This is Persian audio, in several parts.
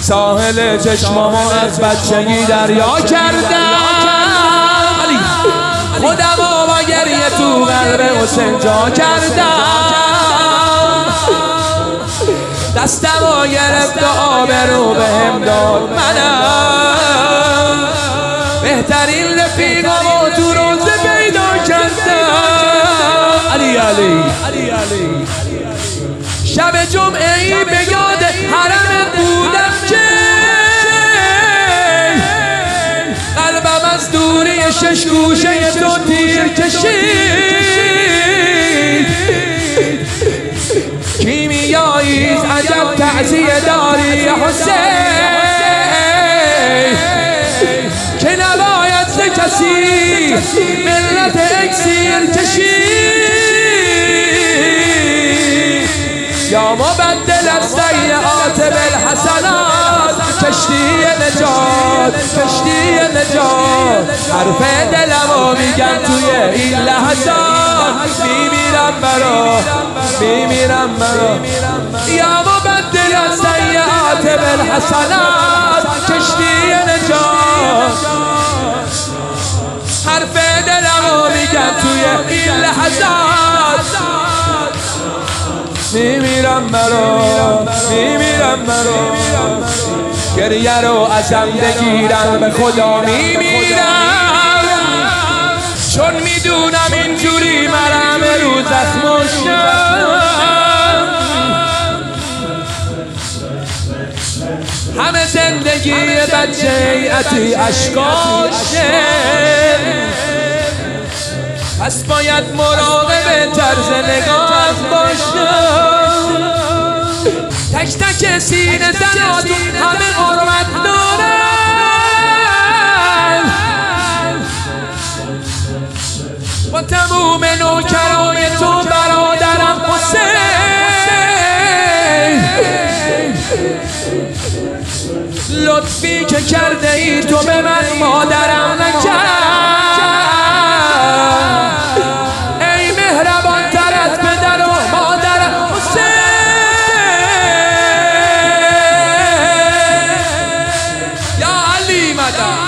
ساحل چشمامو از بچگی دریا کردم، خودمو با گریه تو قلب حسین جا کردم، دستمو گرفت و آبرو بهم داد، منم بهترین رفیقمو تو روزه پیدا کردم. علی علی شب جمعه ای به یاد حرمت بودم که قلبم از دوری شش گوشه تو تیر کشید. کیمیاییز عجب تعزیه داری حسین که نباید ز کسی ملت اکسیر کشید. یا مبدل السیئات بالحسنات، کشتی نجات حرف دلمو میگم توی این لحظات، میمیرم برا یا مبدل السیئات بالحسنات، کشتی نجات حرف دلمو میگم توی این لحظات، میمیرم برا گریه رو ازم بگیرم به خدا میمیرم، چون میدونم اینجوری مرم رو زخمشم. همه زندگی بچه ایتی اشکاشه، پس باید مراقب طرز نگاه باشم. تک تک سینه زناتون همه حرمت دارن، با تموم نوکرای تو برادرم حسین، لطفی که کرده ای تو به من مادرم نکرد. ای مهربان تر از پدر و مادرم حسین، یا علی مدد.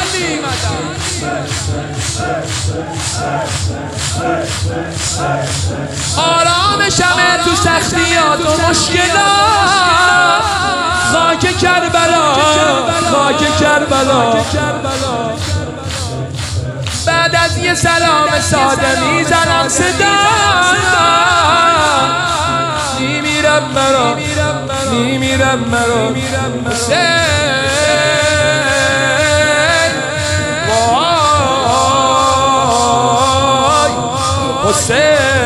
آرامشمه تو سختیات و مشکلات، خاک کربلا بعد از یه سلام ساده میزنم صدا، میمیرم برا حسین، وای حسین.